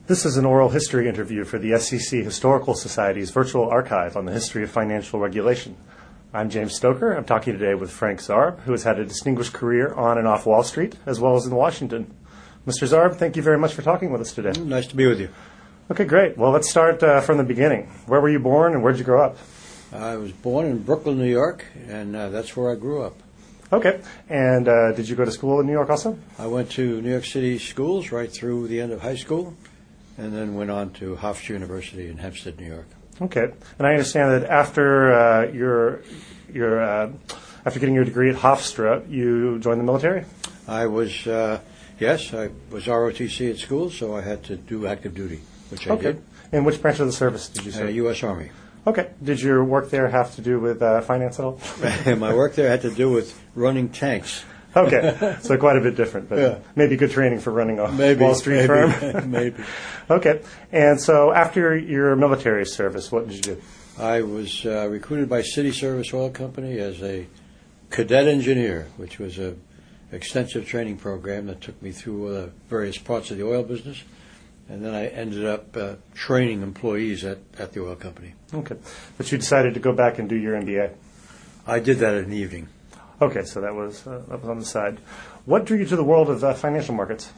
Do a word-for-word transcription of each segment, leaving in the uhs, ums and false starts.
This is an oral history interview for the S E C Historical Society's virtual archive on the history of financial regulation. I'm James Stoker. I'm talking today with Frank Zarb, who has had a distinguished career on and off Wall Street, as well as in Washington. Mister Zarb, thank you very much for talking with us today. Nice to be with you. Okay, great. Well, let's start uh, from the beginning. Where were you born and where did you grow up? I was born in Brooklyn, New York, and uh, that's where I grew up. Okay. And uh, did you go to school in New York also? I went to New York City schools right through the end of high school, and then went on to Hofstra University in Hempstead, New York. Okay. And I understand that after uh, your your uh, after getting your degree at Hofstra, you joined the military? I was, uh, yes, I was R O T C at school, so I had to do active duty, which I okay. did. In which branch of the service did you serve? Uh, U S Army. Okay. Did your work there have to do with uh, finance at all? My work there had to do with running tanks. Okay, so quite a bit different, but yeah. maybe good training for running a maybe, Wall Street maybe, firm. maybe. Okay, and so after your military service, what did you do? I was uh, recruited by City Service Oil Company as a cadet engineer, which was a extensive training program that took me through uh, various parts of the oil business, and then I ended up uh, training employees at, at the oil company. Okay, but you decided to go back and do your M B A. I did that in the evening. Okay, so that was uh, that was on the side. What drew you to the world of uh, financial markets?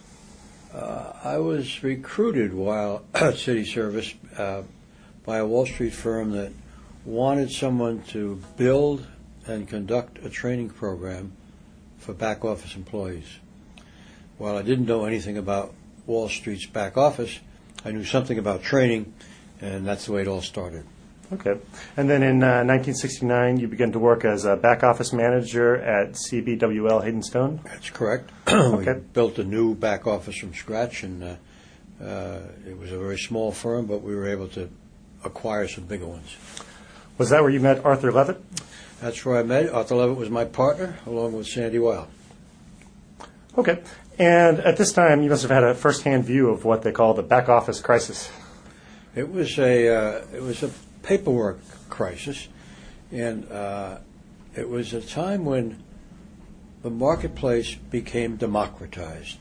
Uh, I was recruited while at City Service uh, by a Wall Street firm that wanted someone to build and conduct a training program for back office employees. While I didn't know anything about Wall Street's back office, I knew something about training, and that's the way it all started. Okay. And then in uh, nineteen sixty-nine, you began to work as a back office manager at C B W L Hayden Stone? That's correct. Okay. We built a new back office from scratch, and uh, uh, it was a very small firm, but we were able to acquire some bigger ones. Was that where you met Arthur Levitt? That's where I met. Arthur Levitt was my partner, along with Sandy Weil. Okay. And at this time, you must have had a first-hand view of what they call the back office crisis. It was a uh, it was a paperwork crisis, and uh, it was a time when the marketplace became democratized.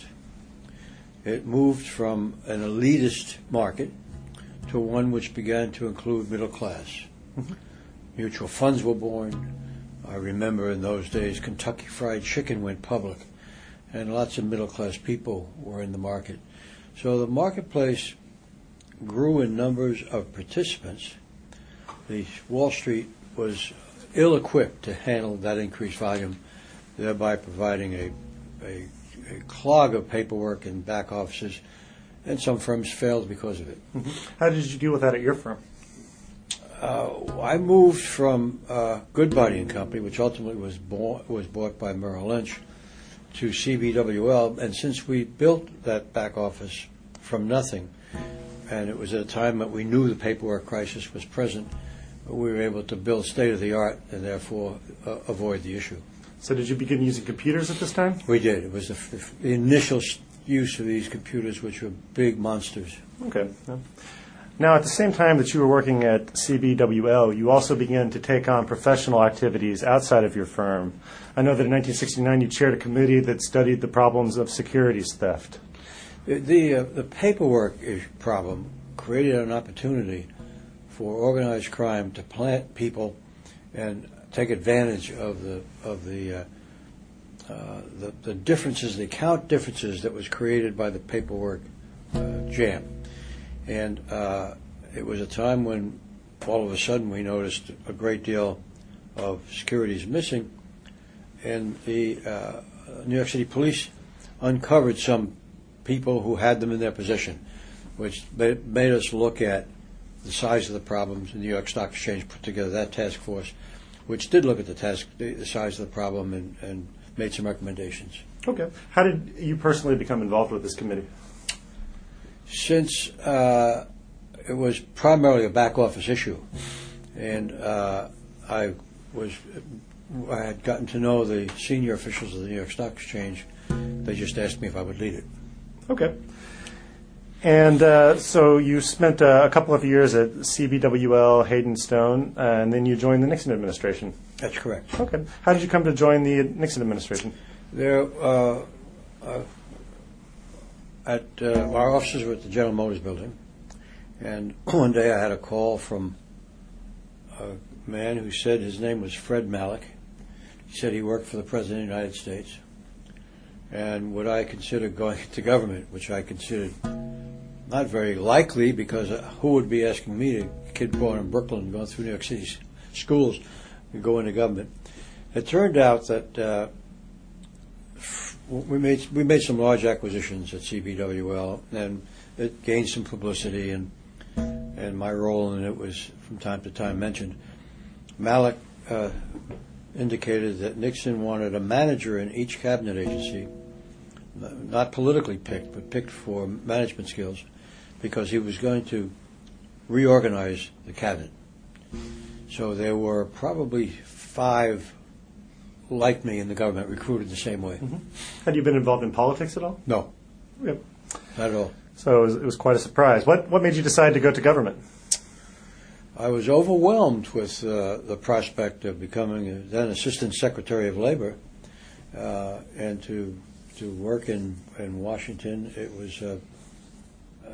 It moved from an elitist market to one which began to include middle class. Mm-hmm. Mutual funds were born. I remember in those days Kentucky Fried Chicken went public, and lots of middle class people were in the market. So the marketplace grew in numbers of participants. The Wall Street was ill-equipped to handle that increased volume, thereby providing a, a, a clog of paperwork in back offices, and some firms failed because of it. Mm-hmm. How did you deal with that at your firm? Uh, I moved from uh, Goodbody and Company, which ultimately was, bought, was bought by Merrill Lynch, to C B W L, and since we built that back office from nothing, and it was at a time that we knew the paperwork crisis was present, we were able to build state-of-the-art and therefore uh, avoid the issue. So did you begin using computers at this time? We did. It was the, f- the initial use of these computers, which were big monsters. Okay. Now, at the same time that you were working at C B W L, you also began to take on professional activities outside of your firm. I know that in nineteen sixty-nine you chaired a committee that studied the problems of securities theft. The, the, uh, the paperwork problem created an opportunity for organized crime to plant people and take advantage of the of the uh, uh, the, the differences, the account differences that was created by the paperwork uh, jam. And uh, it was a time when all of a sudden we noticed a great deal of securities missing, and the uh, New York City Police uncovered some people who had them in their possession, which made us look at the size of the problems. The New York Stock Exchange put together that task force, which did look at the task, the size of the problem, and, and made some recommendations. Okay. How did you personally become involved with this committee? Since uh, it was primarily a back office issue, and uh, I was, I had gotten to know the senior officials of the New York Stock Exchange. They just asked me if I would lead it. Okay. And uh, so you spent uh, a couple of years at C B W L Hayden Stone, uh, and then you joined the Nixon administration. That's correct. Okay. How did you come to join the Nixon administration? There, uh, uh, at uh, our offices were at the General Motors building, and one day I had a call from a man who said his name was Fred Malek. He said he worked for the President of the United States, and would I consider going into government, which I considered not very likely, because uh, who would be asking me, a kid born in Brooklyn, going through New York City schools, to go into government? It turned out that uh, we made we made some large acquisitions at C B W L, and it gained some publicity, and and my role in it was from time to time mentioned. Malek uh, indicated that Nixon wanted a manager in each cabinet agency, not politically picked, but picked for management skills, because he was going to reorganize the cabinet. So there were probably five like me in the government recruited the same way. Mm-hmm. Had you been involved in politics at all? No. Yep. Not at all. So it was, it was quite a surprise. What what made you decide to go to government? I was overwhelmed with uh, the prospect of becoming a, then Assistant Secretary of Labor, uh, and to to work in, in Washington. It was uh, uh,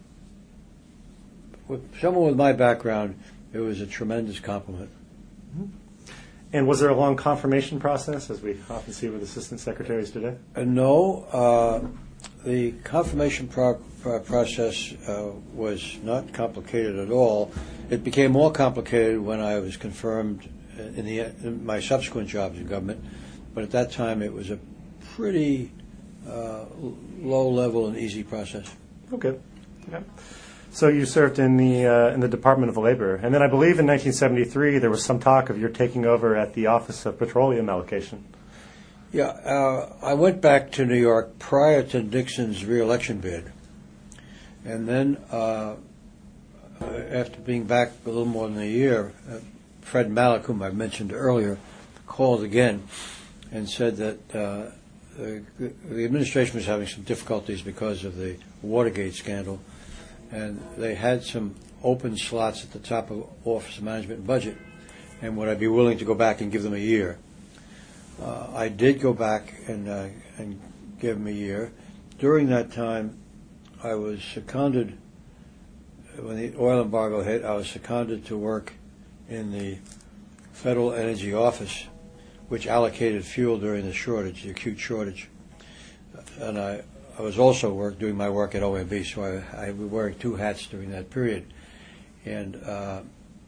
with someone with my background, it was a tremendous compliment. Mm-hmm. And was there a long confirmation process, as we often see with assistant secretaries today? Uh, no. Uh, the confirmation pro- pro- process uh, was not complicated at all. It became more complicated when I was confirmed in, the, in my subsequent jobs in government, but at that time it was a pretty uh, low-level and easy process. Okay. Okay. So you served in the uh, in the Department of Labor, and then I believe in nineteen seventy-three there was some talk of your taking over at the Office of Petroleum Allocation. Yeah, uh, I went back to New York prior to Nixon's re-election bid, and then uh, after being back a little more than a year, uh, Fred Malek, whom I mentioned earlier, called again and said that uh, the, the administration was having some difficulties because of the Watergate scandal, and they had some open slots at the top of Office of Management and Budget, and would I be willing to go back and give them a year? Uh, I did go back and uh, and give them a year. During that time, I was seconded, when the oil embargo hit, I was seconded to work in the Federal Energy Office, which allocated fuel during the shortage, the acute shortage. And I, I was also work, doing my work at O M B, so I, I was wearing two hats during that period. And uh,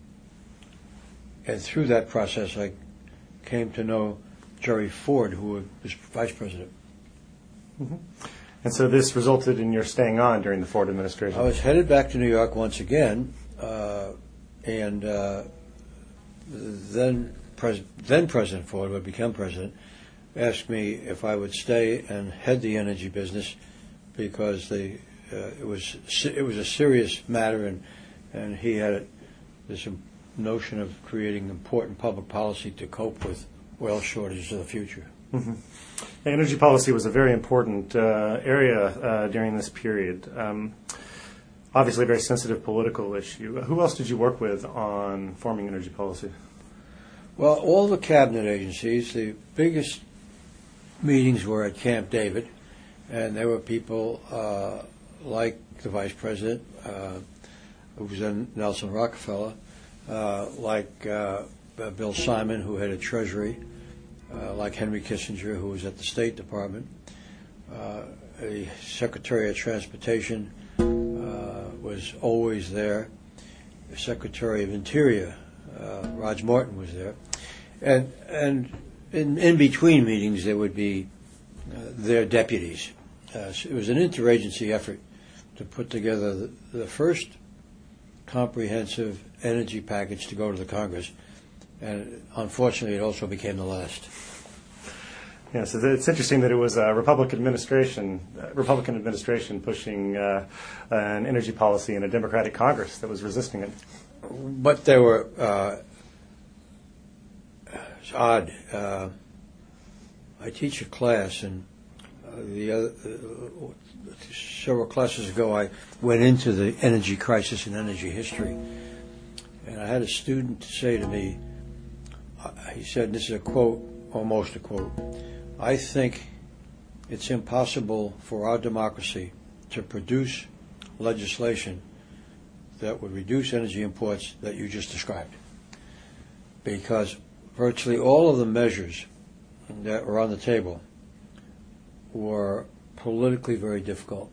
and through that process, I came to know Jerry Ford, who was vice president. Mm-hmm. And so this resulted in your staying on during the Ford administration. I was headed back to New York once again, uh, and uh, then pres- then President Ford, who had become president, asked me if I would stay and head the energy business, because they, uh, it was it was a serious matter, and and he had this notion of creating important public policy to cope with oil shortages of the future. Mm-hmm. Energy policy was a very important uh, area uh, during this period. Um, obviously a very sensitive political issue. Who else did you work with on forming energy policy? Well, all the cabinet agencies, the biggest meetings were at Camp David, and there were people uh, like the vice president, uh, who was then Nelson Rockefeller, uh, like uh, Bill Simon, who headed Treasury, uh, like Henry Kissinger, who was at the State Department, uh, a Secretary of Transportation uh, was always there, the Secretary of Interior, uh, Raj Morton, was there, and and in, in between meetings there would be uh, their deputies. Uh, so it was an interagency effort to put together the, the first comprehensive energy package to go to the Congress. And unfortunately, it also became the last. Yeah, so it's interesting that it was a Republican administration, uh, Republican administration pushing uh, an energy policy in a Democratic Congress that was resisting it. But there were, uh, it's odd. Uh, I teach a class, and uh, the other, uh, several classes ago, I went into the energy crisis and energy history, and I had a student say to me, he said, this is a quote, almost a quote, "I think it's impossible for our democracy to produce legislation that would reduce energy imports that you just described. Because virtually all of the measures that were on the table were politically very difficult.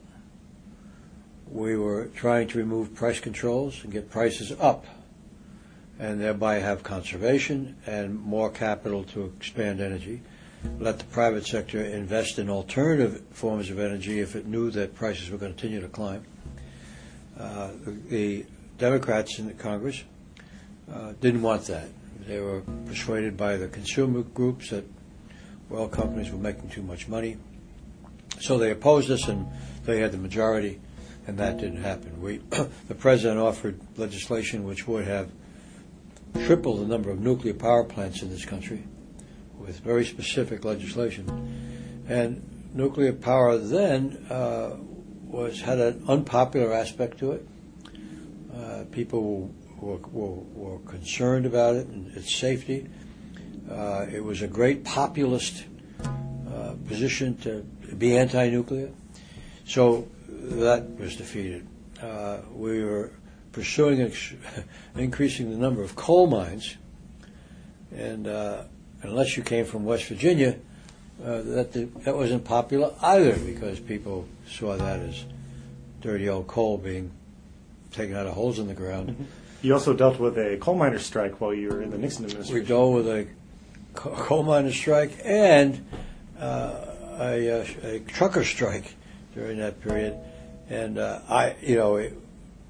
We were trying to remove price controls and get prices up, and thereby have conservation and more capital to expand energy. Let the private sector invest in alternative forms of energy if it knew that prices were going to continue to climb. Uh, the, the Democrats in the Congress uh, didn't want that. They were persuaded by the consumer groups that oil companies were making too much money. So they opposed us, and they had the majority, and that didn't happen. We, the president offered legislation which would have tripled the number of nuclear power plants in this country with very specific legislation. And nuclear power then uh, was had an unpopular aspect to it. Uh, people were, were, were concerned about it and its safety. Uh, it was a great populist uh, position to be anti-nuclear. So that was defeated. Uh, we were pursuing ex- increasing the number of coal mines, and uh, unless you came from West Virginia, uh, that the, that wasn't popular either, because people saw that as dirty old coal being taken out of holes in the ground. Mm-hmm. You also dealt with a coal miner strike while you were in the Nixon administration. We dealt with a co- coal miner strike and uh, a, a, a trucker strike during that period, and uh, I, you know, it,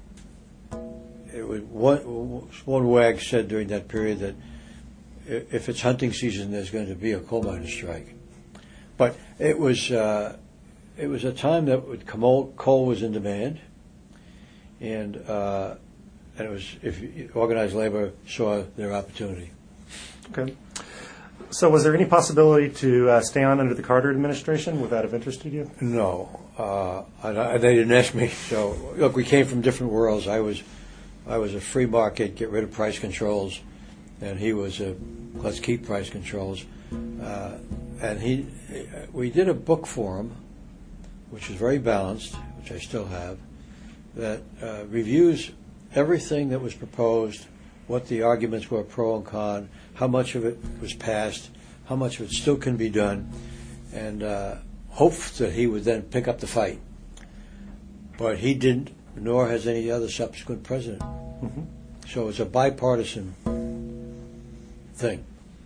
it was one one wag said during that period that if it's hunting season, there's going to be a coal miner strike. But it was uh, it was a time that would coal, coal was in demand, and uh, and it was if organized labor saw their opportunity. Okay. So, was there any possibility to uh, stay on under the Carter administration? Would that have interested you? No, uh, I, I, they didn't ask me. So, look, we came from different worlds. I was I was a free market, get rid of price controls, and he was a let's keep price controls. Uh, and he, we did a book for him, which is very balanced, which I still have, that uh, reviews everything that was proposed, what the arguments were pro and con, how much of it was passed, how much of it still can be done, and uh, hoped that he would then pick up the fight. But he didn't, nor has any other subsequent president. Mm-hmm. So it's a bipartisan thing.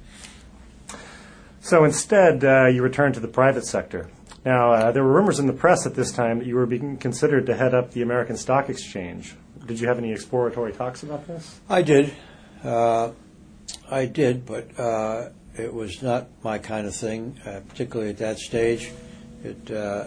So instead, uh, you returned to the private sector. Now, uh, there were rumors in the press at this time that you were being considered to head up the American Stock Exchange. Did you have any exploratory talks about this? I did. Uh, I did, but uh, it was not my kind of thing, uh, particularly at that stage. It uh,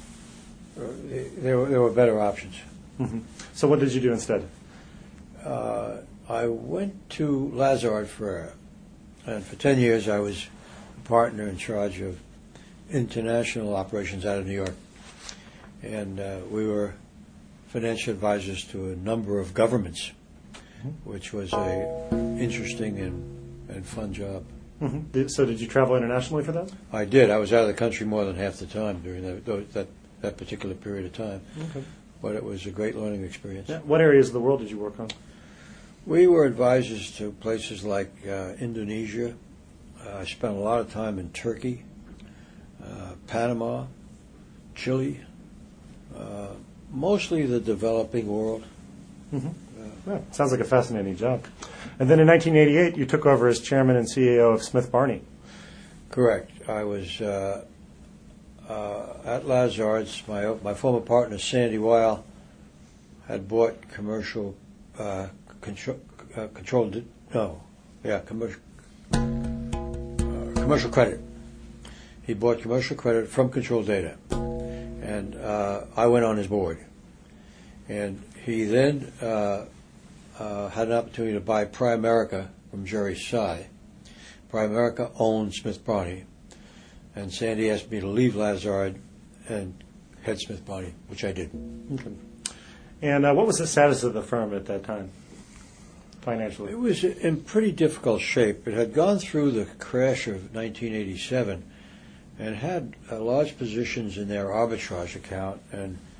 there were, there were better options. Mm-hmm. So what did you do instead? Uh, I went to Lazard for, and for ten years I was a partner in charge of international operations out of New York. And uh, we were financial advisors to a number of governments, mm-hmm. which was a interesting and, and fun job. Mm-hmm. So did you travel internationally for that? I did. I was out of the country more than half the time during that that, that particular period of time. Okay. But it was a great learning experience. Yeah. What areas of the world did you work on? We were advisors to places like uh, Indonesia. Uh, I spent a lot of time in Turkey, uh, Panama, Chile, uh, mostly the developing world. Mm-hmm. Uh, yeah, sounds like a fascinating job. And then in nineteen eighty-eight, you took over as chairman and C E O of Smith Barney. Correct. I was uh, uh, at Lazard's. My my former partner Sandy Weil had bought commercial uh, control uh, controlled no yeah commercial uh, commercial credit. He bought commercial credit from Control Data, and uh, I went on his board. And he then uh, uh, had an opportunity to buy Primerica from Jerry Tsai. Primerica owned Smith Barney, and Sandy asked me to leave Lazard and head Smith Barney, which I did. Okay. And uh, what was the status of the firm at that time, financially? It was in pretty difficult shape. It had gone through the crash of nineteen eighty-seven and had uh, large positions in their arbitrage account, and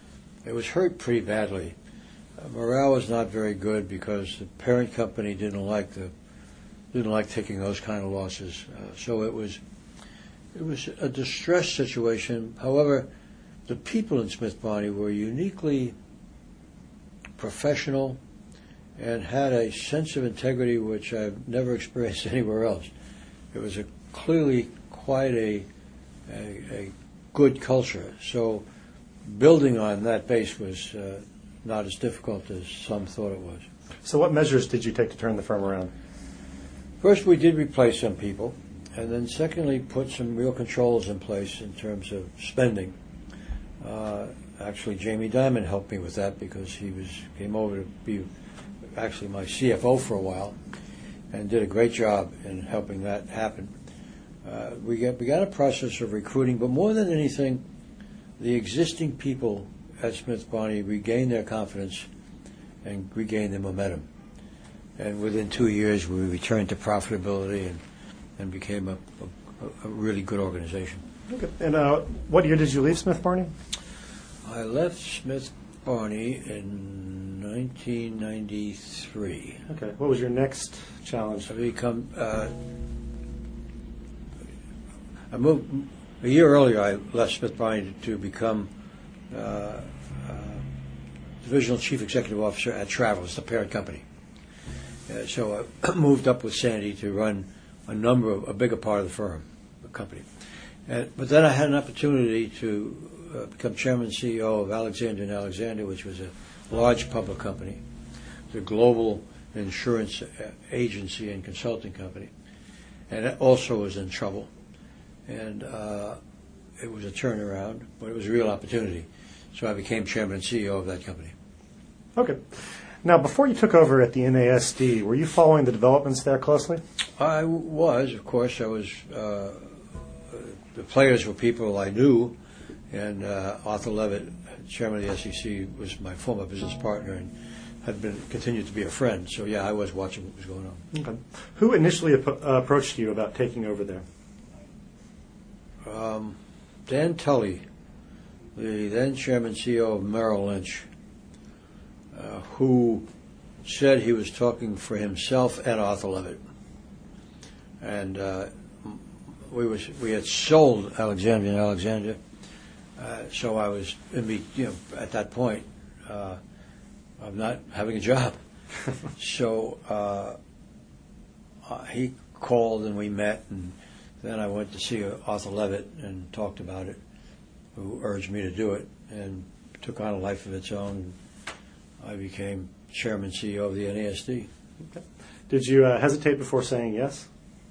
it was hurt pretty badly. Uh, morale was not very good because the parent company didn't like the didn't like taking those kind of losses. Uh, so it was it was a distressed situation. However, the people in Smith Barney were uniquely professional and had a sense of integrity which I've never experienced anywhere else. It was a clearly quite a, a, a good culture. So building on that base was uh, not as difficult as some thought it was. So what measures did you take to turn the firm around? First, we did replace some people, and then secondly, put some real controls in place in terms of spending. Uh, actually, Jamie Dimon helped me with that because he was came over to be actually my C F O for a while and did a great job in helping that happen. Uh, we got, began a process of recruiting, but more than anything, the existing people at Smith Barney regained their confidence and regained their momentum. And within two years, we returned to profitability and, and became a, a, a really good organization. Okay. And uh, what year did you leave Smith Barney? I left Smith Barney in nineteen ninety-three. Okay. What was your next challenge? I become. Uh, I moved a year earlier. I left Smith Barney to become uh, uh, divisional chief executive officer at Travelers, the parent company. Uh, so I moved up with Sandy to run a number of a bigger part of the firm, the company. And, but then I had an opportunity to uh, become chairman and C E O of Alexander and Alexander, which was a large public company. It's a global insurance agency and consulting company, and it also was in trouble. And uh, it was a turnaround, but it was a real opportunity. So I became chairman and C E O of that company. Okay. Now, before you took over at the N A S D, were you following the developments there closely? I was, of course. I was. Uh, the players were people I knew, and uh, Arthur Levitt, chairman of the S E C, was my former business partner and had been continued to be a friend. So yeah, I was watching what was going on. Okay. Who initially ap- uh, approached you about taking over there? Um, Dan Tully, the then chairman and C E O of Merrill Lynch, uh, who said he was talking for himself and Arthur Levitt. And uh, we was we had sold Alexander and Alexander, uh, so I was in be, you know at that point uh, of not having a job. So uh, uh, he called and we met, and then I went to see Arthur Levitt and talked about it, who urged me to do it, and took on a life of its own. I became chairman and C E O of the N A S D. Okay. Did you uh, hesitate before saying yes?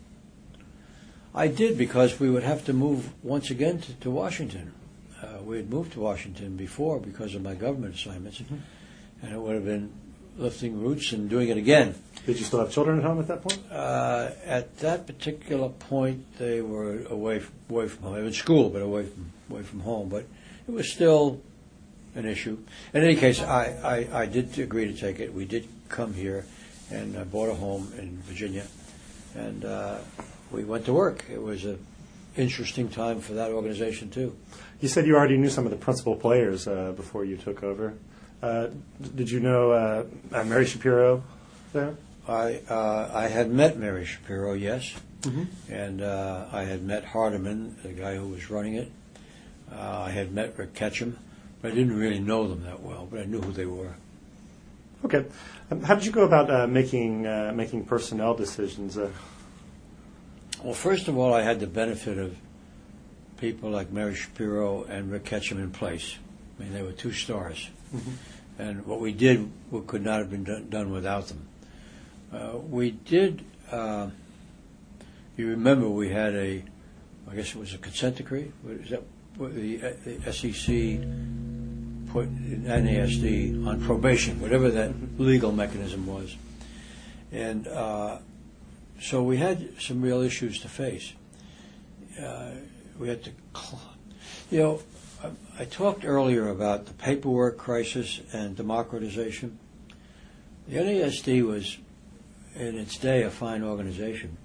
I did, because we would have to move once again to, to Washington. Uh, we had moved to Washington before because of my government assignments, mm-hmm. and it would have been lifting roots and doing it again. Did you still have children at home at that point? Uh, at that particular point, they were away from, away from home. They were in school, but away from away from home. But it was still an issue. In any case, I, I, I did agree to take it. We did come here, and I bought a home in Virginia, and uh, we went to work. It was an interesting time for that organization, too. You said you already knew some of the principal players uh, before you took over. Uh, did you know uh, uh, Mary Shapiro there? I uh, I had met Mary Shapiro, yes, mm-hmm. and uh, I had met Hardiman, the guy who was running it. Uh, I had met Rick Ketchum, but I didn't really know them that well, but I knew who they were. Okay. Um, how did you go about uh, making uh, making personnel decisions? Uh, Well, first of all, I had the benefit of people like Mary Shapiro and Rick Ketchum in place. I mean, they were two stars. mm-hmm. And what we did we could not have been done, done without them. Uh, we did, uh, you remember we had a, I guess it was a consent decree? Is that what the, the S E C put N A S D on probation, whatever that legal mechanism was. And uh, so we had some real issues to face. Uh, we had to, you know, I, I talked earlier about the paperwork crisis and democratization. The N A S D was, in its day, a fine organization.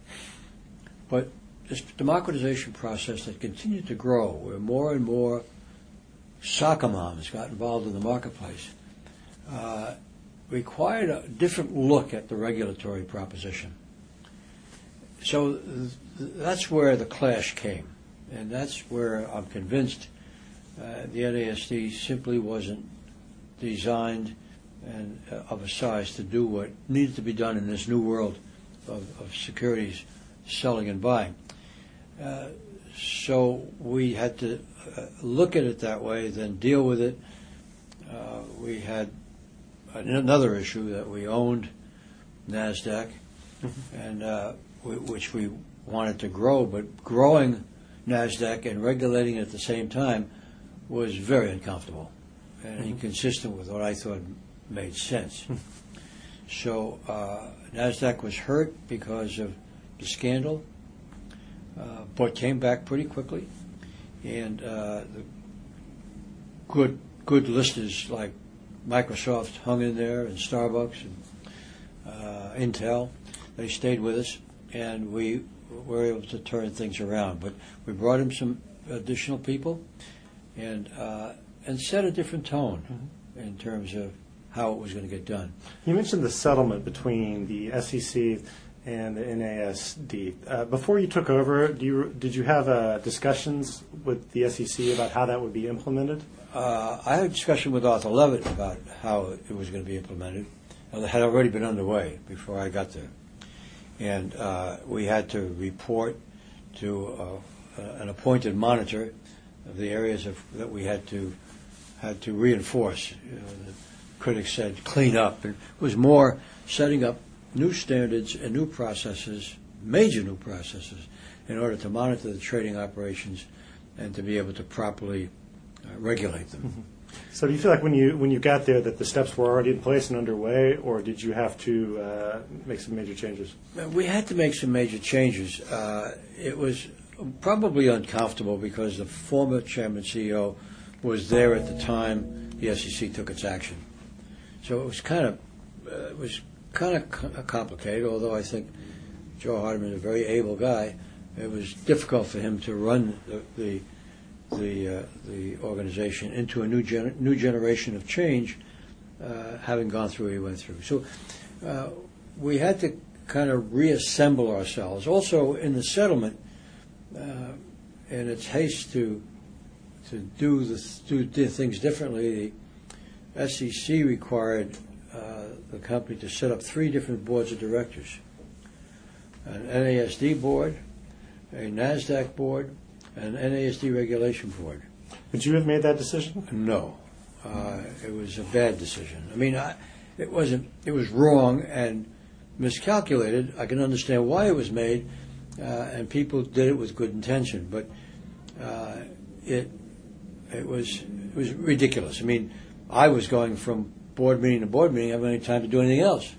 But this democratization process had continued to grow, where more and more soccer moms got involved in the marketplace, uh, required a different look at the regulatory proposition. So th- that's where the clash came, and that's where I'm convinced uh, the N A S D simply wasn't designed and uh, of a size to do what needed to be done in this new world of, of securities selling and buying. Uh, so we had to uh, look at it that way, then deal with it. Uh, we had another issue that we owned NASDAQ, mm-hmm. and uh, we, which we wanted to grow, but growing NASDAQ and regulating it at the same time was very uncomfortable and mm-hmm. inconsistent with what I thought made sense. So uh, NASDAQ was hurt because of the scandal, uh, but came back pretty quickly, and uh, the good good listers like Microsoft hung in there, and Starbucks and uh, Intel. They stayed with us, and we were able to turn things around. But we brought in some additional people, and uh, and set a different tone mm-hmm. in terms of how it was going to get done. You mentioned the settlement between the S E C and the N A S D. Uh, before you took over, do you, did you have uh, discussions with the S E C about how that would be implemented? Uh, I had a discussion with Arthur Levitt about how it was going to be implemented. It had already been underway before I got there. And uh, we had to report to uh, an appointed monitor of the areas of, that we had to had to reinforce. You know, the critics said clean up. It was more setting up new standards and new processes, major new processes, in order to monitor the trading operations and to be able to properly uh, regulate them. Mm-hmm. So do you feel like when you when you got there that the steps were already in place and underway, or did you have to uh, make some major changes? We had to make some major changes. Uh, it was probably uncomfortable because the former chairman C E O was there at the time the S E C took its action. So it was kind of uh, it was kind of co- complicated. Although I think Joe Hardiman is a very able guy, it was difficult for him to run the the the, uh, the organization into a new gener- new generation of change, uh, having gone through what he went through. So uh, we had to kind of reassemble ourselves. Also, in the settlement, uh, in its haste to to do the do, do things differently, the S E C required uh, the company to set up three different boards of directors: an N A S D board, a NASDAQ board, an N A S D regulation board. Would you have made that decision? No, uh, it was a bad decision. I mean, I, it wasn't. It was wrong and miscalculated. I can understand why it was made, uh, and people did it with good intention. But uh, it it was it was ridiculous. I mean, I was going from board meeting to board meeting. I didn't have any time to do anything else,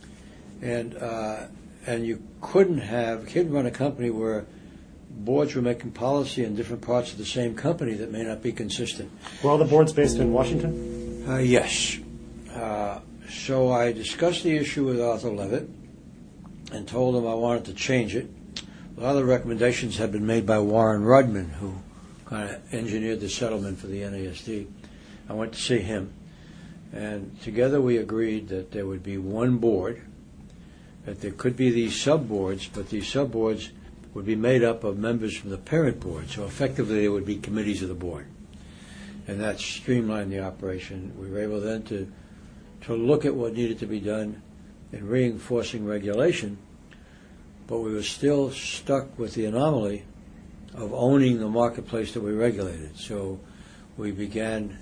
and uh, and you couldn't have couldn't run a company where boards were making policy in different parts of the same company that may not be consistent. Were all the boards based in Washington? Uh, yes. Uh, so I discussed the issue with Arthur Levitt and told him I wanted to change it. A lot of the recommendations had been made by Warren Rudman, who kind of engineered the settlement for the N A S D. I went to see him, and together we agreed that there would be one board, that there could be these sub-boards, but these sub-boards would be made up of members from the parent board. So effectively, there would be committees of the board. And that streamlined the operation. We were able then to to look at what needed to be done in reinforcing regulation, but we were still stuck with the anomaly of owning the marketplace that we regulated. So we began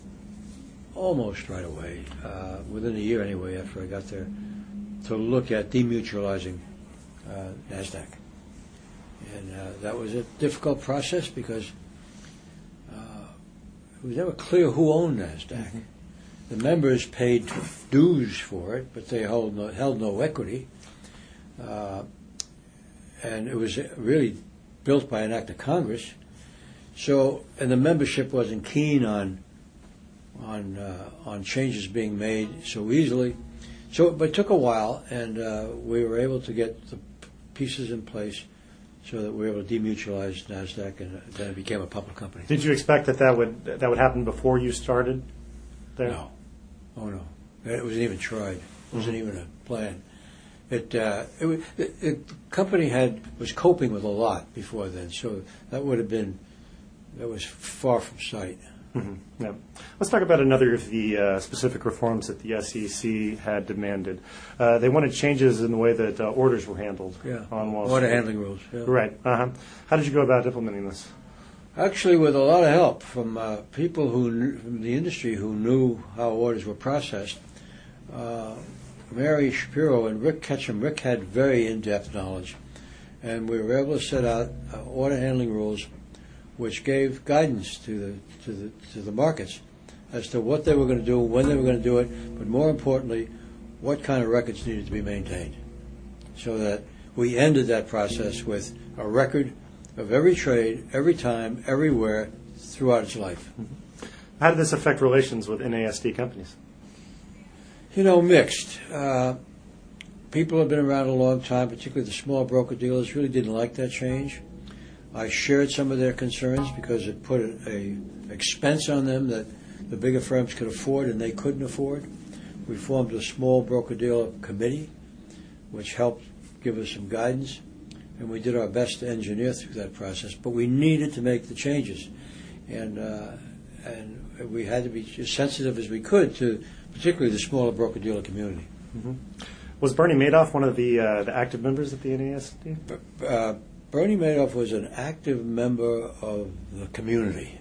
almost right away, uh, within a year anyway, after I got there, to look at demutualizing uh, NASDAQ. And uh, that was a difficult process because uh, it was never clear who owned NASDAQ. Mm-hmm. The members paid dues for it, but they held no, held no equity. Uh, and it was really built by an act of Congress. So, and the membership wasn't keen on on uh, on changes being made so easily. So, but it took a while, and uh, we were able to get the pieces in place so that we were able to demutualize NASDAQ, and then it became a public company. Did you expect that that would that would happen before you started there? No. Oh, no. It wasn't even tried. It wasn't Mm-hmm. even a plan. It, uh, it, wa- it, it, the company had was coping with a lot before then, so that would have been, that was far from sight. Mm-hmm. Yeah. Let's talk about another of the uh, specific reforms that the S E C had demanded. Uh, they wanted changes in the way that uh, orders were handled Yeah. on Wall Order Street. handling rules. Yeah. Right. Uh-huh. How did you go about implementing this? Actually, with a lot of help from uh, people who knew, from the industry who knew how orders were processed. Uh, Mary Shapiro and Rick Ketchum. Rick had very in-depth knowledge, and we were able to set out uh, order handling rules, which gave guidance to the to the to the markets as to what they were going to do, when they were going to do it, but more importantly, what kind of records needed to be maintained, so that we ended that process with a record of every trade, every time, everywhere, throughout its life. How did this affect relations with N A S D companies? You know, mixed. Uh, people have been around a long time, particularly the small broker-dealers, really didn't like that change. I shared some of their concerns because it put a, a expense on them that the bigger firms could afford and they couldn't afford. We formed a small broker-dealer committee, which helped give us some guidance, and we did our best to engineer through that process. But we needed to make the changes, and uh, and we had to be as sensitive as we could to particularly the smaller broker-dealer community. Mm-hmm. Was Bernie Madoff one of the uh, the active members of the N A S D? Uh, Bernie Madoff was an active member of the community.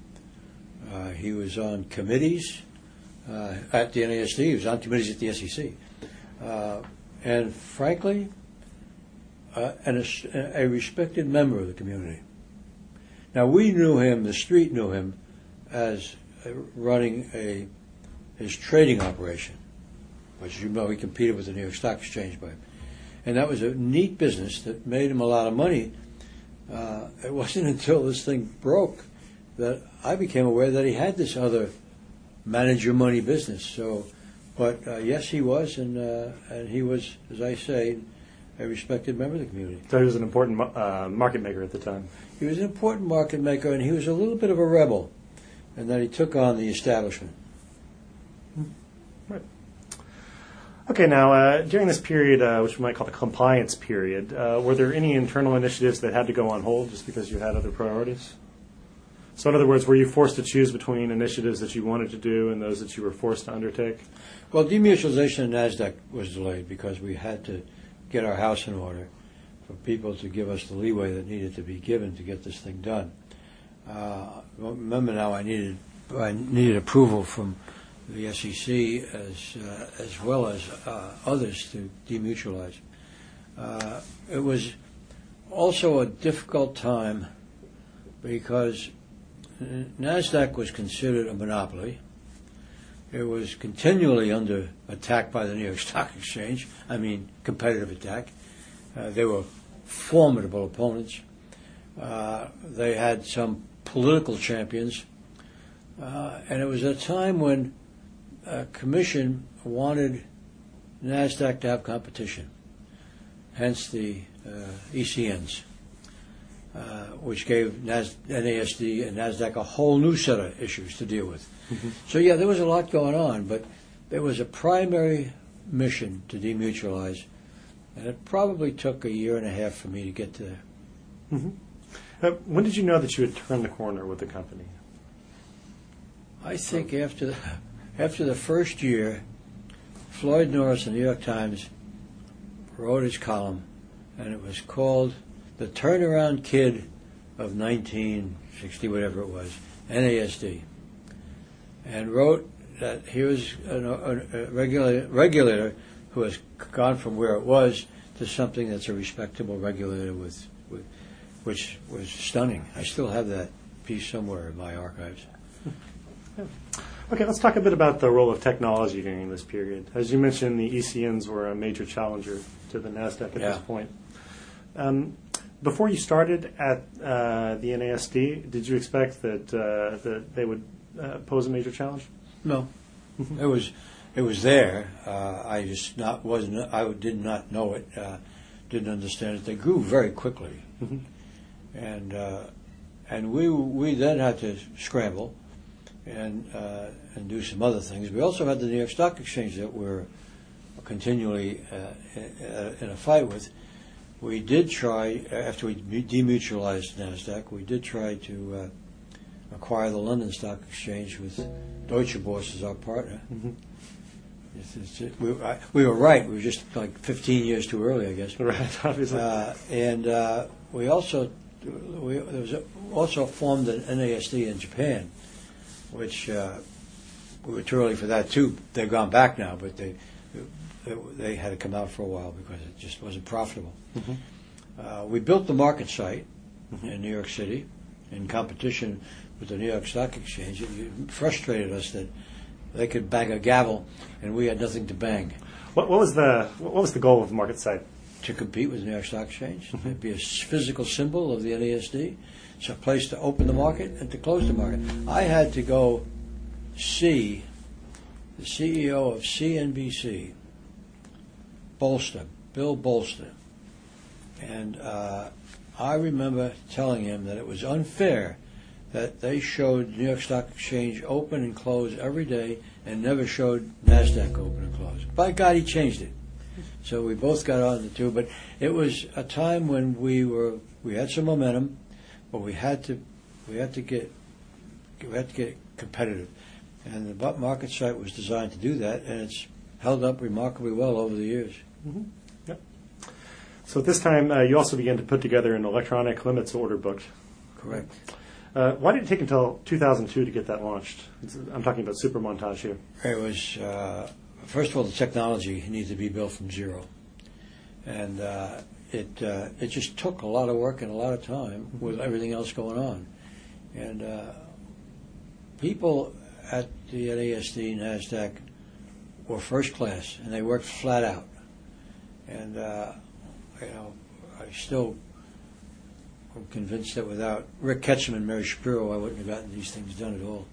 Uh, he was on committees uh, at the N A S D. He was on committees at the S E C. Uh, and frankly, uh, and a, a respected member of the community. Now, we knew him, the street knew him, as uh, running a his trading operation, which, you know, he competed with the New York Stock Exchange by. And that was a neat business that made him a lot of money. Uh, it wasn't until this thing broke that I became aware that he had this other manage your money business. So, but uh, yes, he was, and uh, and he was, as I say, a respected member of the community. So he was an important ma- uh, market maker at the time. He was an important market maker, and he was a little bit of a rebel, and that he took on the establishment. Right. Okay, now, uh, during this period, uh, which we might call the compliance period, uh, were there any internal initiatives that had to go on hold just because you had other priorities? So in other words, were you forced to choose between initiatives that you wanted to do and those that you were forced to undertake? Well, demutualization of NASDAQ was delayed because we had to get our house in order for people to give us the leeway that needed to be given to get this thing done. Uh, remember now, I needed I needed approval from the S E C as uh, as well as uh, others to demutualize. Uh, it was also a difficult time because NASDAQ was considered a monopoly. It was continually under attack by the New York Stock Exchange. I mean, competitive attack. Uh, they were formidable opponents. Uh, they had some political champions. Uh, and it was a time when a commission wanted NASDAQ to have competition, hence the uh, E C Ns, uh, which gave NAS- N A S D and NASDAQ a whole new set of issues to deal with. Mm-hmm. So, yeah, there was a lot going on, but there was a primary mission to demutualize, and it probably took a year and a half for me to get to there. Mm-hmm. Uh, when did you know that you had turned the corner with the company? I think after the, after the first year, Floyd Norris in the New York Times wrote his column, and it was called "The Turnaround Kid of nineteen sixty, whatever it was, N A S D," and wrote that he was a, a, a regulator, regulator who has gone from where it was to something that's a respectable regulator, with, with which was stunning. I still have that piece somewhere in my archives. Okay, let's talk a bit about the role of technology during this period. As you mentioned, the E C Ns were a major challenger to the NASDAQ at yeah. this point. Um, before you started at uh, the N A S D, did you expect that uh, that they would uh, pose a major challenge? No, it was it was there. Uh, I just not wasn't. I did not know it. Uh, didn't understand it. They grew very quickly, Mm-hmm. and uh, and we we then had to scramble and uh, and do some other things. We also had the New York Stock Exchange that we're continually uh, in a fight with. We did try, after we demutualized NASDAQ, we did try to uh, acquire the London Stock Exchange with Deutsche Börse as our partner. Mm-hmm. It's, it's, it, we, I, we were right. We were just like fifteen years too early, I guess. Right, obviously. Uh, and uh, we also we there was a, also formed an N A S D in Japan, which uh, we were too early for that too. They've gone back now, but they they had to come out for a while because it just wasn't profitable. Mm-hmm. Uh, we built the market site Mm-hmm. in New York City in competition with the New York Stock Exchange. It frustrated us that they could bang a gavel and we had nothing to bang. What, what was the what was the goal of the market site? To compete with the New York Stock Exchange. Mm-hmm. It'd be a physical symbol of the N A S D. It's a place to open the market and to close the market. I had to go see the C E O of C N B C, Bolster, Bill Bolster. And uh, I remember telling him that it was unfair that they showed New York Stock Exchange open and close every day and never showed NASDAQ open and close. By God, he changed it. So we both got on the two, but it was a time when we were we had some momentum, but we had to we had to get we had to get competitive, and the market site was designed to do that, and it's held up remarkably well over the years. Mm-hmm. Yep. So at this time, uh, you also began to put together an electronic limits order book. Correct. Uh, why did it take until two thousand two to get that launched? I'm talking about Supermontage here. It was, uh, first of all, the technology needed to be built from zero. And uh, it uh, it just took a lot of work and a lot of time with everything else going on. And uh, people at the N A S D, NASDAQ, were first class, and they worked flat out. And, uh, you know, I still I'm convinced that without Rick Ketchum and Mary Shapiro, I wouldn't have gotten these things done at all.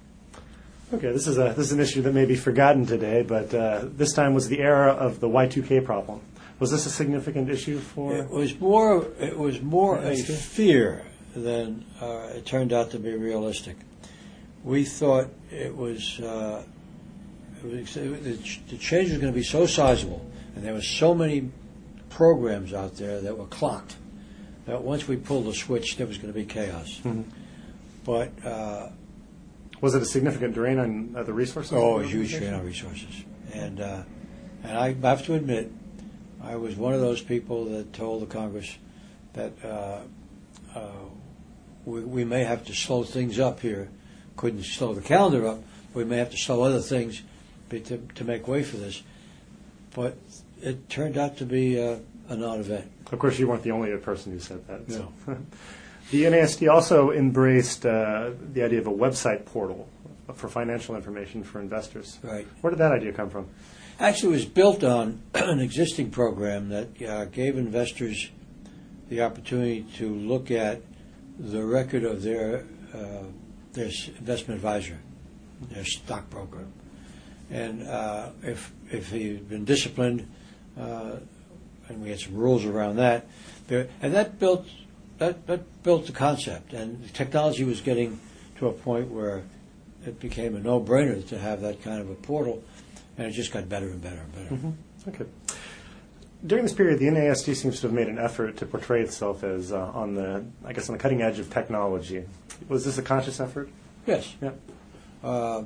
Okay, this is a this is an issue that may be forgotten today, but uh, this time was the era of the Y two K problem. Was this a significant issue for? It was more. It was more a Yes, yeah. fear than uh, it turned out to be realistic. We thought it was. Uh, it was it, the, the change was going to be so sizable, and there were so many programs out there that were clocked, that once we pulled the switch, there was going to be chaos. Mm-hmm. But uh, Was it a significant drain on uh, the resources? oh, of a the huge drain organization? on resources, and uh, and I have to admit, I was one of those people that told the Congress that uh, uh, we, we may have to slow things up here. Couldn't slow the calendar up. We may have to slow other things to to make way for this. But it turned out to be uh, a non-event. Of course, you weren't the only person who said that. No. So. The N A S D also embraced uh, the idea of a website portal for financial information for investors. Right. Where did that idea come from? Actually, it was built on an existing program that uh, gave investors the opportunity to look at the record of their uh, their investment advisor, their stockbroker, and uh, if if he'd been disciplined, uh, and we had some rules around that, there, and that built that that built the concept, and the technology was getting to a point where it became a no-brainer to have that kind of a portal. And it just got better and better and better. Mm-hmm. Okay. During this period, the N A S D seems to have made an effort to portray itself as uh, on the, I guess, on the cutting edge of technology. Was this a conscious effort? Yes. Yeah. Uh,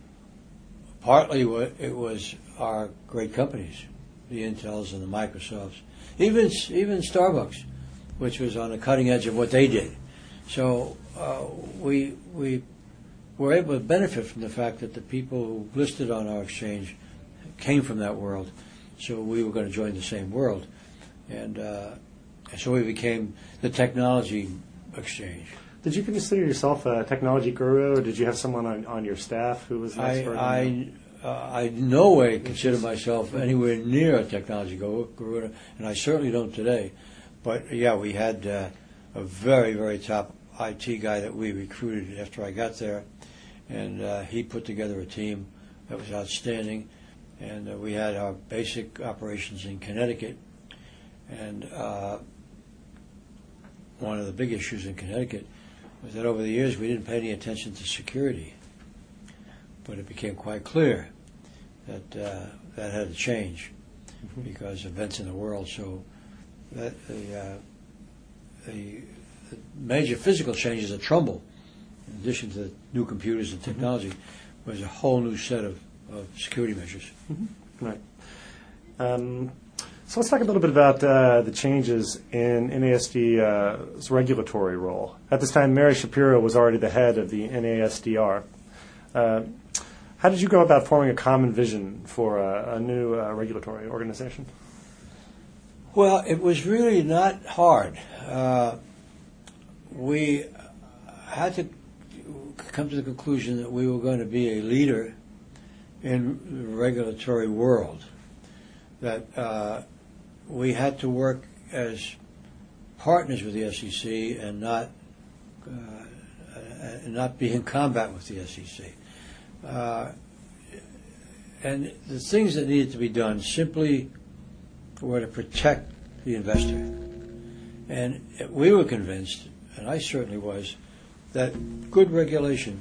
partly it was our great companies, the Intels and the Microsofts, even even Starbucks, which was on the cutting edge of what they did. So uh, we we. We're able to benefit from the fact that the people who listed on our exchange came from that world, so we were going to join the same world, and uh, so we became the technology exchange. Did you consider yourself a technology guru, or did you have someone on, on your staff who was an I expert? I, in uh, I in no way consider myself anywhere near a technology guru, and I certainly don't today. But yeah, we had uh, a very very top I T guy that we recruited after I got there. And uh, he put together a team that was outstanding. And uh, we had our basic operations in Connecticut. And uh, one of the big issues in Connecticut was that over the years we didn't pay any attention to security. But it became quite clear that uh, that had to change mm-hmm. because events in the world. So that the, uh, the, the major physical changes at Trumbull, in addition to the new computers and technology, mm-hmm. was a whole new set of, of security measures. Mm-hmm. Right. Um, so let's talk a little bit about uh, the changes in N A S D's uh, regulatory role. At this time, Mary Shapiro was already the head of the N A S D R. Uh, how did you go about forming a common vision for a, a new uh, regulatory organization? Well, it was really not hard. Uh, we had to come to the conclusion that we were going to be a leader in the regulatory world, that uh, we had to work as partners with the S E C and not uh, and not be in combat with the S E C. Uh, and the things that needed to be done simply were to protect the investor. And we were convinced, and I certainly was, that good regulation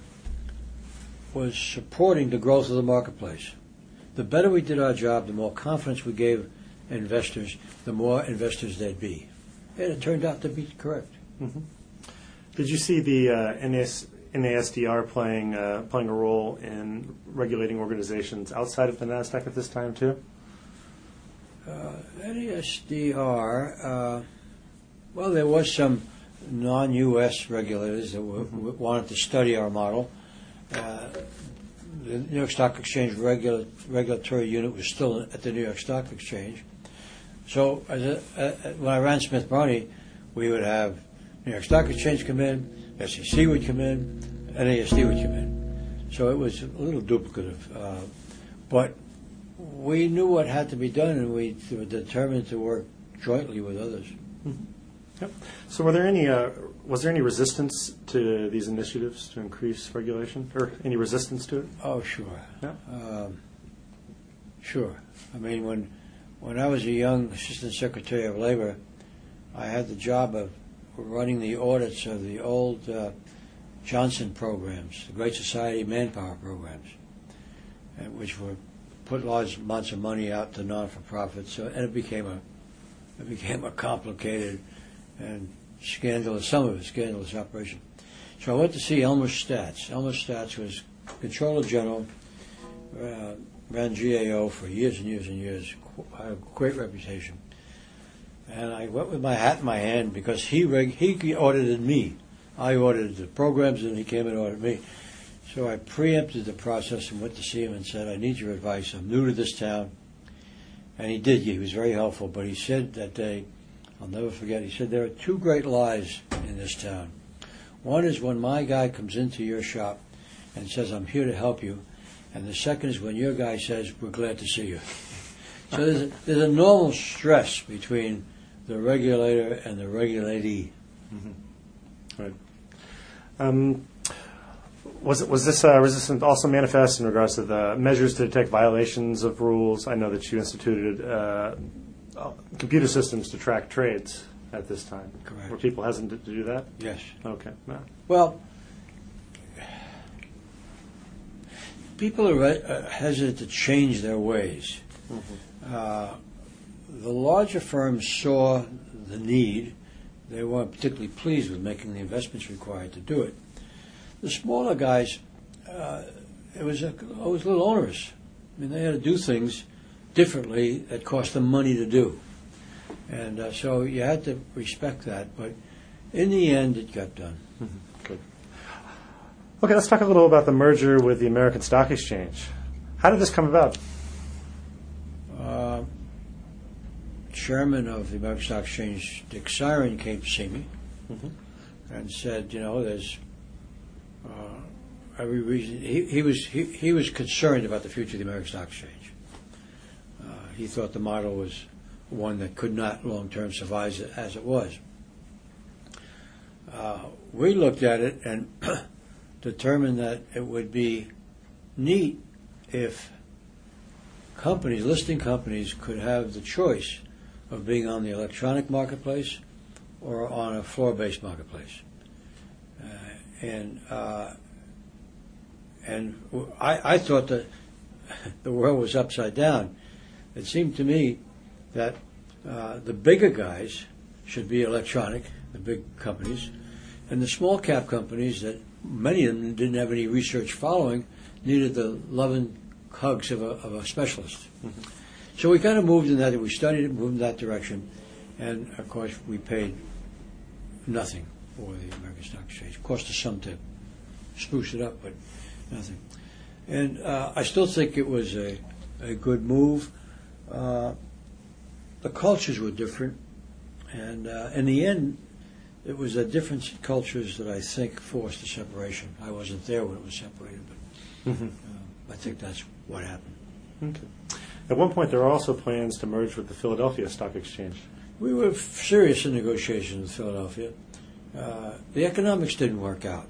was supporting the growth of the marketplace. The better we did our job, the more confidence we gave investors, the more investors there'd be. And it turned out to be correct. Mm-hmm. Did you see the uh, N A S D R playing uh, playing a role in regulating organizations outside of the NASDAQ at this time, too? Uh, N A S D R, uh, well, there was some non-U S regulators that were, mm-hmm. wanted to study our model. Uh, the New York Stock Exchange regula- regulatory unit was still at the New York Stock Exchange. So as a, uh, when I ran Smith Barney, we would have New York Stock Exchange come in, S E C would come in, N A S D would come in. So it was a little duplicative. Uh, but we knew what had to be done, and we were determined to work jointly with others. Mm-hmm. Yep. So were there any, uh, was there any resistance to these initiatives to increase regulation, or any resistance to it? Oh, sure. Yeah. Um, sure. I mean, when when I was a young Assistant Secretary of Labor, I had the job of running the audits of the old uh, Johnson programs, the Great Society Manpower programs, and which were put large amounts of money out to non-for-profits. So, and it became a it became a complicated and scandalous, some of it scandalous operation. So I went to see Elmer Statz. Elmer Statz was Controller General, uh, ran G A O for years and years and years, had a great reputation. And I went with my hat in my hand because he reg- he audited me. I audited the programs, and he came and audited me. So I preempted the process and went to see him and said, I need your advice. I'm new to this town. And he did. He was very helpful. But he said that day, I'll never forget, he said, there are two great lies in this town. One is when my guy comes into your shop and says, I'm here to help you. And the second is when your guy says, we're glad to see you. So there's a, there's a normal stress between the regulator and the regulatee. Mm-hmm. Right. Um, was it, was this uh, resistance also manifest in regards to the measures to detect violations of rules? I know that you instituted uh, computer systems to track trades at this time. Correct. Were people hesitant to do that? Yes. Okay. No. Well, people are re- uh, hesitant to change their ways. Mm-hmm. Uh, the larger firms saw the need. They weren't particularly pleased with making the investments required to do it. The smaller guys, uh, it was a, it was a little onerous. I mean, they had to do things differently that cost them money to do. And uh, so you had to respect that. But in the end, it got done. Mm-hmm. Good. Okay, let's talk a little about the merger with the American Stock Exchange. How did this come about? Uh, chairman of the American Stock Exchange, Dick Siren, came to see me mm-hmm. and said, you know, there's uh, every reason. He, he was he, he was concerned about the future of the American Stock Exchange. Uh, he thought the model was one that could not long-term survive as it was. Uh, we looked at it and determined that it would be neat if companies, listing companies, could have the choice of being on the electronic marketplace or on a floor-based marketplace. Uh, and uh, and I, I thought that the world was upside down. It seemed to me that uh, the bigger guys should be electronic, the big companies, and the small cap companies that many of them didn't have any research following needed the loving hugs of a, of a specialist. Mm-hmm. So we kind of moved in that, we studied it, moved in that direction, and of course we paid nothing for the American Stock Exchange. It cost us some to spruce it up, but nothing. And uh, I still think it was a, a good move. Uh, the cultures were different, and uh, in the end, it was a difference in cultures that I think forced the separation. I wasn't there when it was separated, but mm-hmm. uh, I think that's what happened. Okay. At one point, there were also plans to merge with the Philadelphia Stock Exchange. We were serious in negotiations with Philadelphia. Uh, the economics didn't work out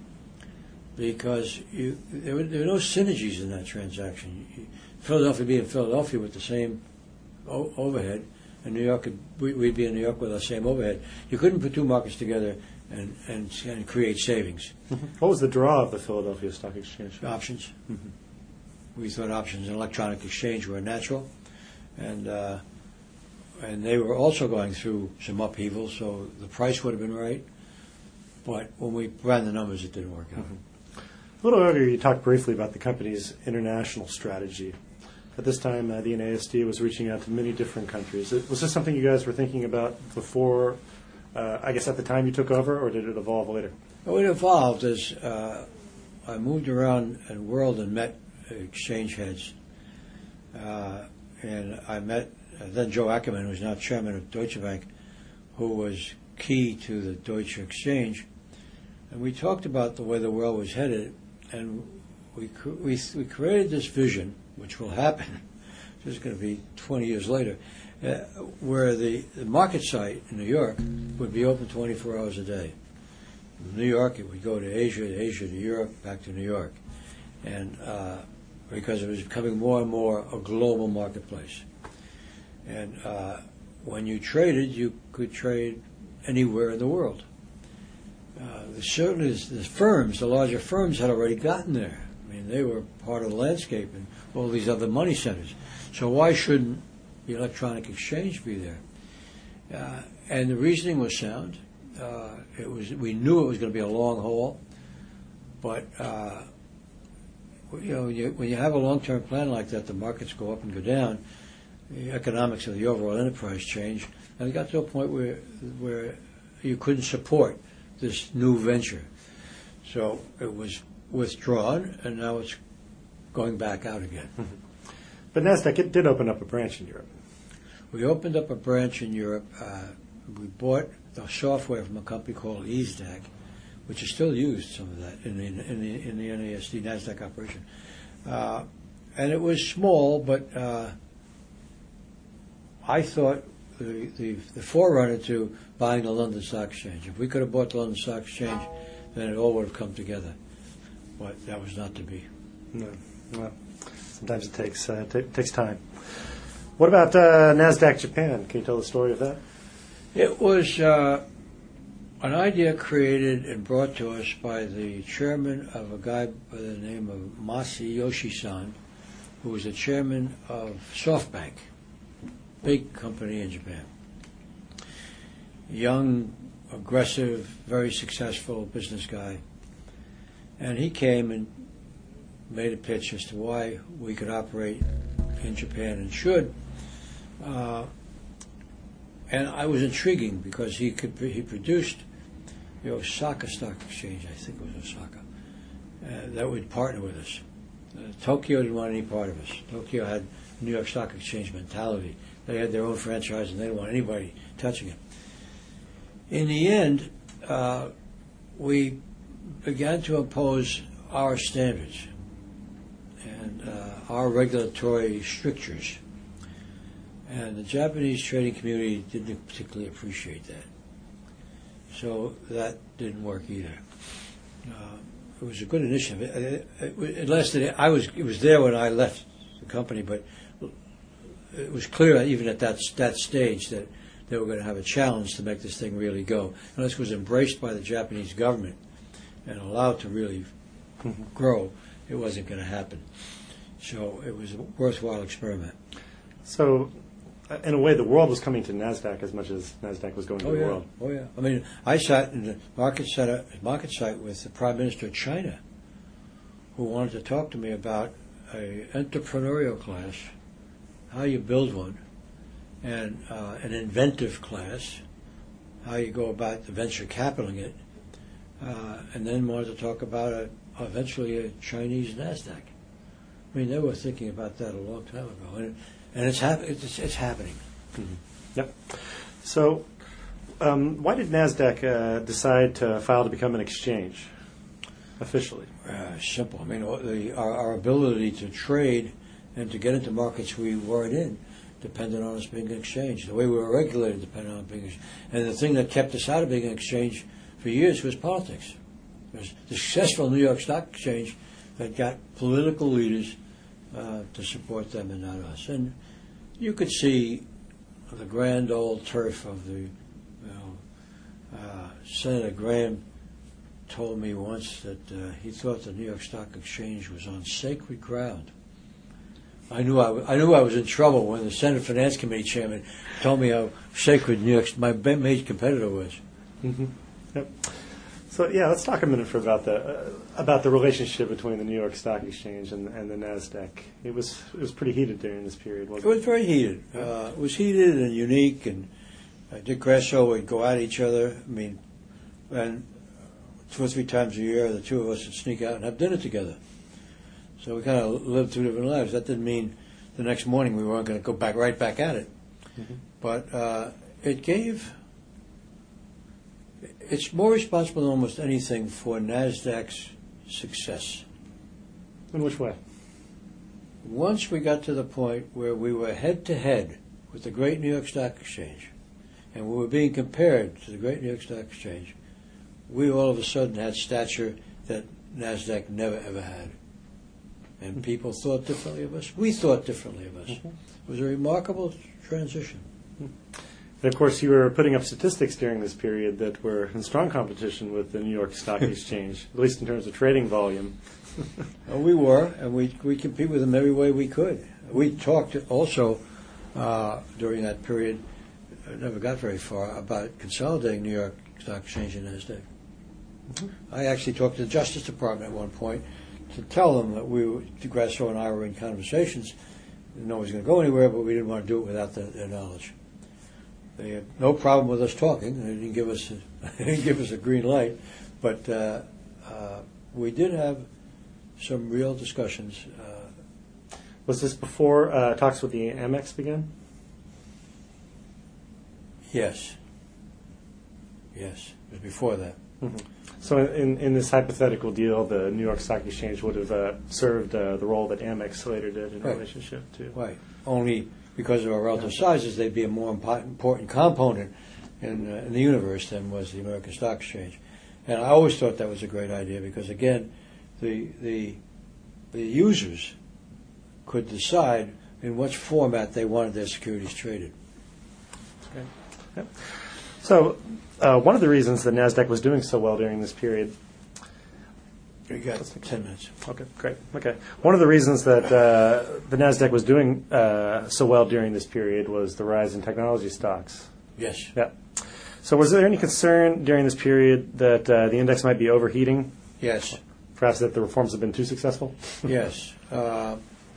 because you, there, were, there were no synergies in that transaction. Philadelphia being Philadelphia with the same o- overhead, and New York, we'd be in New York with the same overhead. You couldn't put two markets together and, and, and create savings. Mm-hmm. What was the draw of the Philadelphia Stock Exchange? Options. Mm-hmm. We thought options and electronic exchange were natural, and uh, and they were also going through some upheaval, so the price would have been right. But when we ran the numbers, it didn't work out. Mm-hmm. A little earlier, you talked briefly about the company's international strategy. At this time, uh, the N A S D was reaching out to many different countries. Was this something you guys were thinking about before, uh, I guess at the time you took over, or did it evolve later? Well, it evolved as uh, I moved around the world and met exchange heads. Uh, and I met uh, then Joe Ackerman, who's now chairman of Deutsche Bank, who was key to the Deutsche Exchange. And we talked about the way the world was headed, and we we, we created this vision, which will happen. This is going to be twenty years later, uh, where the, the market site in New York would be open twenty-four hours a day. From New York, it would go to Asia, Asia to Europe, back to New York. And uh, because it was becoming more and more a global marketplace. And uh, when you traded, you could trade anywhere in the world. Uh, certainly the firms, the larger firms, had already gotten there. I mean, they were part of the landscape and all these other money centers. So why shouldn't the electronic exchange be there? Uh, and the reasoning was sound. Uh, it was we knew it was going to be a long haul, but uh, you know, when you, when you have a long-term plan like that, the markets go up and go down. The economics of the overall enterprise change, and it got to a point where where you couldn't support this new venture. So it was withdrawn, and now it's going back out again. Mm-hmm. But NASDAQ, it did open up a branch in Europe. We opened up a branch in Europe. Uh, we bought the software from a company called EaseDAC, which is still used, some of that, in the, in the, in the N A S D NASDAQ operation. Uh, and it was small, but uh, I thought the, the, the forerunner to buying the London Stock Exchange. If we could have bought the London Stock Exchange, then it all would have come together. But that was not to be. No. Well, sometimes it takes uh, t- takes time. What about uh, NASDAQ Japan? Can you tell the story of that? It was uh, an idea created and brought to us by the chairman of a guy by the name of Masayoshi-san, who was the chairman of SoftBank, big company in Japan. Young, aggressive, very successful business guy. And he came and made a pitch as to why we could operate in Japan and should. Uh, and I was intriguing because he could he produced the Osaka Stock Exchange, I think it was Osaka, uh, that would partner with us. Uh, Tokyo didn't want any part of us. Tokyo had New York Stock Exchange mentality. They had their own franchise and they didn't want anybody touching it. In the end, uh, we began to impose our standards and uh, our regulatory strictures. And the Japanese trading community didn't particularly appreciate that. So that didn't work either. Uh, it was a good initiative. It, it, it lasted. I was. It was there when I left the company, but it was clear even at that that stage that they were going to have a challenge to make this thing really go. Unless it was embraced by the Japanese government and allowed to really mm-hmm. grow, it wasn't going to happen. So it was a worthwhile experiment. So, in a way, the world was coming to NASDAQ as much as NASDAQ was going to oh, the yeah. world. Oh, yeah. I mean, I sat in the market, center, market site with the Prime Minister of China, who wanted to talk to me about an entrepreneurial class, how you build one, and uh, an inventive class, how you go about the venture capitaling it, uh, and then wanted to talk about a, eventually a Chinese NASDAQ. I mean, they were thinking about that a long time ago, and, and it's, hap- it's, it's happening. Mm-hmm. Yep. So, um, why did NASDAQ uh, decide to file to become an exchange officially? Uh, simple. I mean, the, our, our ability to trade and to get into markets we weren't in depended on us being an exchange. The way we were regulated depended on being an exchange. And the thing that kept us out of being an exchange for years was politics. It was the successful New York Stock Exchange that got political leaders uh, to support them and not us. And you could see the grand old turf of the, you know, uh, Senator Graham told me once that uh, he thought the New York Stock Exchange was on sacred ground. I knew I, w- I knew I was in trouble when the Senate Finance Committee chairman told me how sacred New York, my major competitor was. Mm-hmm. Yep. So yeah, let's talk a minute for about the uh, about the relationship between the New York Stock Exchange and, and the NASDAQ. It was it was pretty heated during this period, wasn't it? It was very heated. Uh, it was heated and unique, and uh, Dick Grasso would go at each other. I mean, and two or three times a year, the two of us would sneak out and have dinner together. So we kind of lived two different lives. That didn't mean the next morning we weren't going to go back right back at it. Mm-hmm. But uh, it gave... It's more responsible than almost anything for NASDAQ's success. In which way? Once we got to the point where we were head-to-head with the great New York Stock Exchange, and we were being compared to the great New York Stock Exchange, we all of a sudden had stature that NASDAQ never, ever had. And people thought differently of us. We thought differently of us. Mm-hmm. It was a remarkable transition. And, of course, you were putting up statistics during this period that were in strong competition with the New York Stock Exchange, at least in terms of trading volume. Well, we were, and we we compete with them every way we could. We talked also uh, during that period, uh, never got very far, about consolidating New York Stock Exchange and NASDAQ. Mm-hmm. I actually talked to the Justice Department at one point to tell them that we, were, Grasso and I were in conversations. We didn't know it was going to go anywhere, but we didn't want to do it without the, their knowledge. They had no problem with us talking. They didn't give us a, they didn't give us a green light, but uh, uh, we did have some real discussions. Uh, was this before uh, talks with the Amex began? Yes. Yes, it was before that. Mm-hmm. So in, in this hypothetical deal, the New York Stock Exchange would have uh, served uh, the role that Amex later did in right. relationship to... Right. Only because of our relative sizes, they'd be a more important component in, uh, in the universe than was the American Stock Exchange. And I always thought that was a great idea because, again, the the the users could decide in which format they wanted their securities traded. Okay. Yep. So uh, one of the reasons that NASDAQ was doing so well during this period... You got ten minutes. Okay, great. Okay. One of the reasons that uh, the NASDAQ was doing uh, so well during this period was the rise in technology stocks. Yes. Yeah. So was there any concern during this period that uh, the index might be overheating? Yes. Perhaps that the reforms have been too successful? Yes. Uh,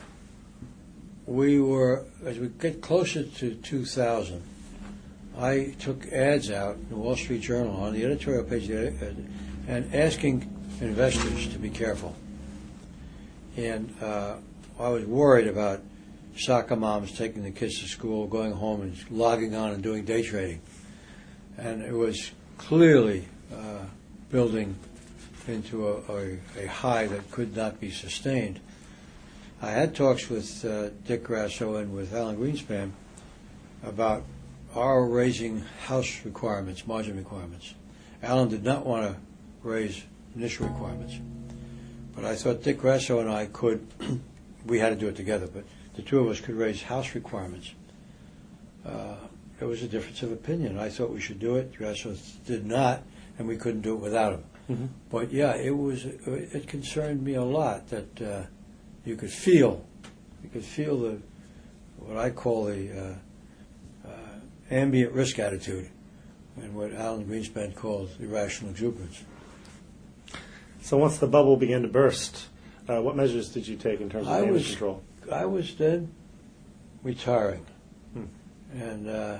we were, as we get closer to two thousand, I took ads out in the Wall Street Journal on the editorial page and asking investors to be careful. And uh, I was worried about soccer moms taking the kids to school, going home and logging on and doing day trading. And it was clearly uh, building into a, a, a high that could not be sustained. I had talks with uh, Dick Grasso and with Alan Greenspan about our raising house requirements, margin requirements. Alan did not want to raise initial requirements. But I thought Dick Grasso and I could, we had to do it together, but the two of us could raise house requirements. Uh, it was a difference of opinion. I thought we should do it. The Astros did not, and we couldn't do it without him. Mm-hmm. But yeah, it was. It concerned me a lot that uh, you could feel, you could feel the what I call the uh, uh, ambient risk attitude, and what Alan Greenspan calls irrational exuberance. So once the bubble began to burst, uh, what measures did you take in terms of I damage was, control? I was then retiring, Hmm. and uh,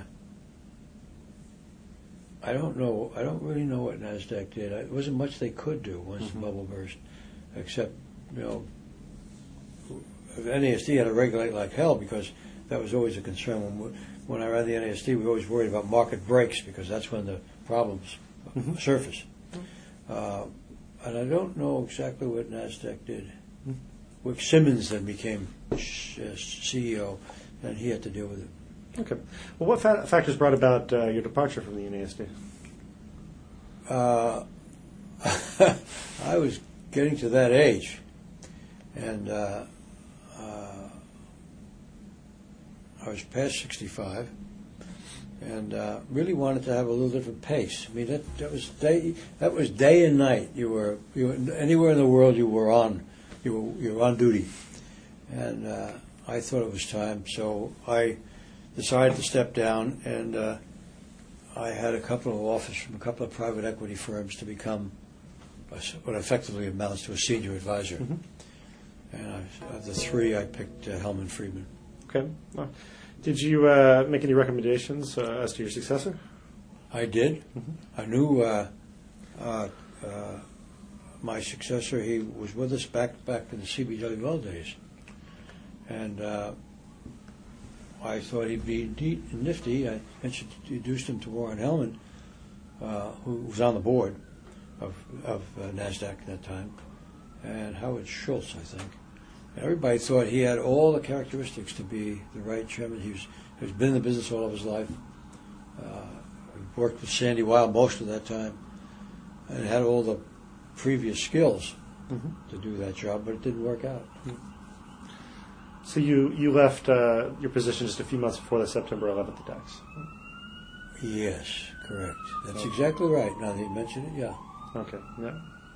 I don't know. I don't really know what NASDAQ did. It wasn't much they could do once Mm-hmm. the bubble burst, except you know, N A S D had to regulate like hell because that was always a concern. When we, when I ran the N A S D, we were always worried about market breaks because that's when the problems Mm-hmm. surface. Uh, and I don't know exactly what NASDAQ did. Mm-hmm. Wick Simmons then became sh- uh, C E O, and he had to deal with it. Okay. Well, what fa- factors brought about uh, your departure from the N A S D? Uh, I was getting to that age, and uh, uh, I was past sixty-five, and uh, really wanted to have a little different pace. I mean, that, that was day that was day and night. You were, you were anywhere in the world you were on, you were you were on duty, and uh, I thought it was time. So I decided to step down, and uh, I had a couple of offers from a couple of private equity firms to become a, what effectively amounts to a senior advisor. Mm-hmm. And I, of the three, I picked uh, Hellman Friedman. Okay. Well, did you uh, make any recommendations uh, as to your successor? I did. Mm-hmm. I knew uh, uh, uh, my successor. He was with us back back in the C B W L days, and uh, I thought he'd be neat and nifty. I introduced him to Warren Hellman, uh, who was on the board of, of uh, NASDAQ at that time, and Howard Schultz, I think. Everybody thought he had all the characteristics to be the right chairman. He was, he's been in the business all of his life. Uh, he worked with Sandy Weil most of that time, and had all the previous skills Mm-hmm. to do that job, but it didn't work out. So you, you left uh, your position just a few months before the September eleventh attacks. Yes, correct. That's Okay. exactly right. Now that you mention it, yeah. Okay. Yeah.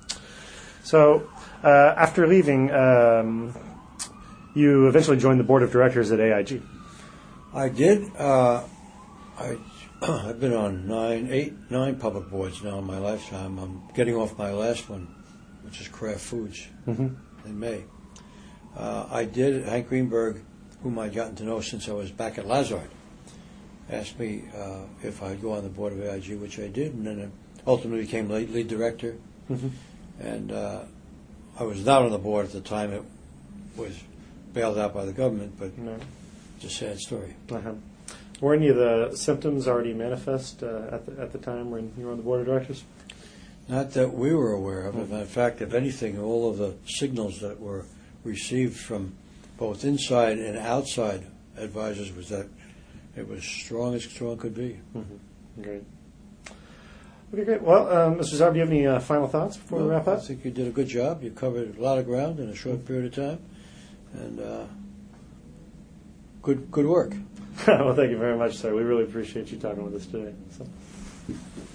So uh, after leaving, um, you eventually joined the board of directors at A I G. I did. Uh, I, I've been on nine, eight, nine public boards now in my lifetime. I'm getting off my last one, which is Kraft Foods, Mm-hmm. in May. Uh, I did. Hank Greenberg, whom I'd gotten to know since I was back at Lazard, asked me uh, if I'd go on the board of A I G, which I did, and then I ultimately became lead, lead director. Mm-hmm. And uh, I was not on the board at the time. It was bailed out by the government, but No. it's a sad story. Uh-huh. Were any of the symptoms already manifest uh, at the at the time when you were on the board of directors? Not that we were aware of. In fact, if anything, all of the signals that were received from both inside and outside advisors was that it was strong as strong could be. Mm-hmm. Great. Okay, great. Well, um, Mister Zarb, do you have any uh, final thoughts before we Well, wrap I up? think you did a good job. You covered a lot of ground in a short period of time, and uh, good good work. Well, thank you very much, sir. We really appreciate you talking with us today. So.